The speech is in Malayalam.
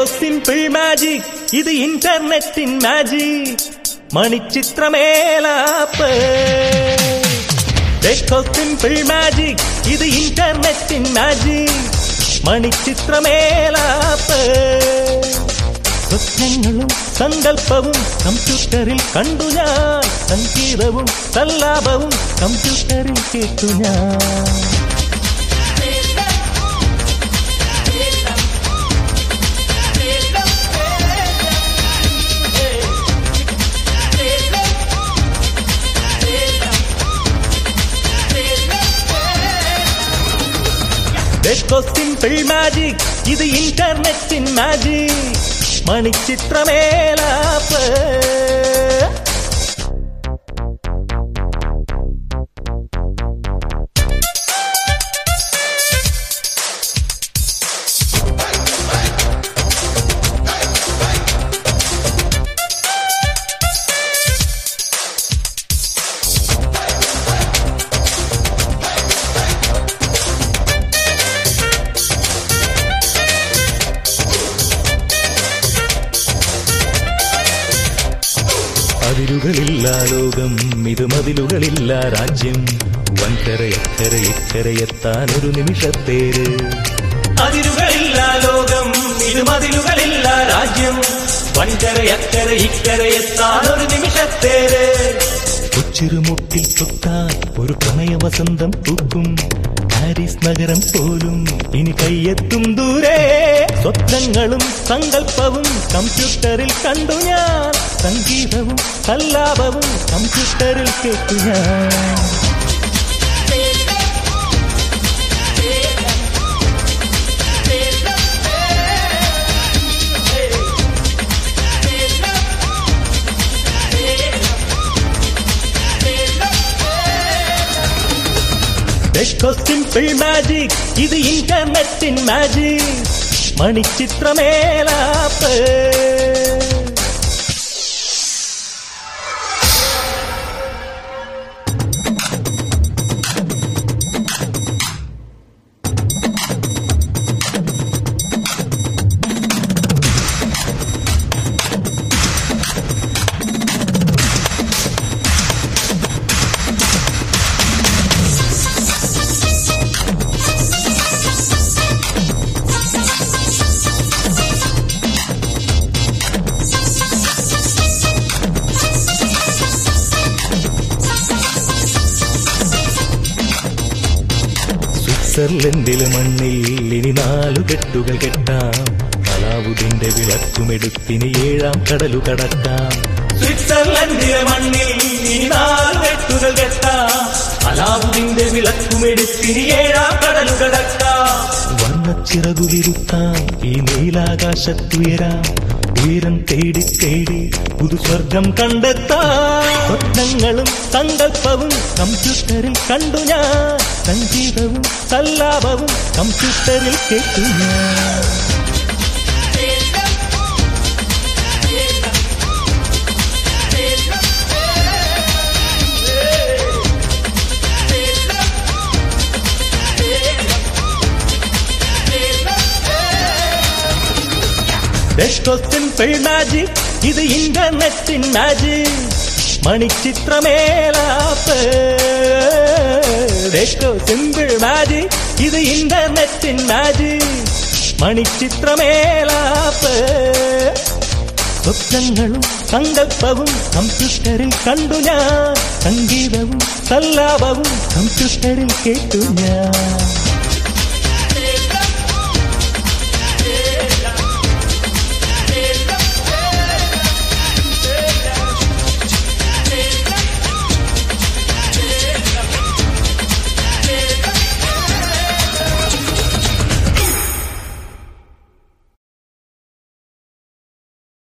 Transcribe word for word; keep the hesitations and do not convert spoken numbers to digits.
സിമ്പിൾ മാജിക് ഇത് ഇന്റർനെറ്റിൻ മാജിക് മണിച്ചിത്രമേലാപ്പ്. സിമ്പിൾ മാജിക് ഇത് ഇന്റർനെറ്റിൻ മാജിക് മണിച്ചിത്രമേലാപ്പ്. സ്വപ്നങ്ങളും സങ്കല്പവും കമ്പ്യൂട്ടറിൽ കണ്ടു ഞാൻ, സംഗീതവും സല്ലാപവും കമ്പ്യൂട്ടറിൽ കേട്ടു ഞാൻ. സിമ്പിൾ മാജിക് ഇത് ഇന്റർനെറ്റിൻ മാജിക് മണിച്ചിത്രമേലാപ്പ്. അതിരുകളില്ല ലോകം ഇത് മതിലുകളില്ല രാജ്യം, വൻകര എക്കര ഇക്കരയെത്താൻ ഒരു നിമിഷത്തേര്. അതിരുകളില്ല ലോകം ഇത് മതിലുകളില്ല രാജ്യം, വൻകര എക്കര ഇക്കരയെത്താൻ ഒരു നിമിഷത്തേര്. കൊച്ചിറുമുട്ടിൽ തൊട്ടാൽ ഒരു പ്രണയ വസന്തം തൂക്കും, പാരീസ് നഗരം പോലും ഇനി കയ്യെത്തും ദൂരെ. സ്വപ്നങ്ങളും സങ്കല്പവും കമ്പ്യൂട്ടറിൽ കണ്ടു ഞാൻ, സംഗീതവും സല്ലാപവും കമ്പ്യൂട്ടറിൽ കേട്ടു ഞാൻ. സിമ്പിൾ മാജിക് ഇത് ഇന്റർനെറ്റിൻ മാജിക് മണിച്ചിത്രമേലാപ്പ്. സ്വിറ്റ്സർലൻഡിലെ മണ്ണിൽ ഇനി നാലു കെട്ടുകൾ കെട്ടാം, അലാവുദ്ദീന്റെ വിളക്കുമെടുത്തിനി ഏഴാം കടലു കടക്കാം. സ്വിറ്റ്സർലൻഡിലെ മണ്ണിൽ ഇനി നാലു കെട്ടുകൾ കെട്ടാം, അലാവുദ്ദീന്റെ വിളക്കുമെടുത്തിനി ഏഴാം കടലു കടക്കാം. വർണ്ണച്ചിറകുവിരുത്താം ഈ നീലാകാശത്തുയരാം, ഉയരം തേടി തേടി പുതുസ്വർഗം കണ്ടെത്താം. സ്വപ്നങ്ങളും സങ്കല്പവും കമ്പ്യൂട്ടറിൽ കണ്ടു ഞാൻ, സംഗീതവും സല്ലാപവും കമ്പ്യൂട്ടറിൽ കേട്ടു ഞാൻ. സിമ്പിൾ മാജിക് ഇത് ഇന്റർനെറ്റിൻ മാജിക് മണിച്ചിത്രമേലാപ്പ്. സിമ്പിൾ മാജിക് ഇത് ഇന്റർനെറ്റിൻ മാജിക് മണിച്ചിത്രമേലാപ്പ്. സ്വപ്നങ്ങളും സങ്കല്പവും കമ്പ്യൂട്ടറിൽ കണ്ടു ഞാൻ, സംഗീതവും സല്ലാപവും കമ്പ്യൂട്ടറിൽ കേട്ടു ഞാൻ.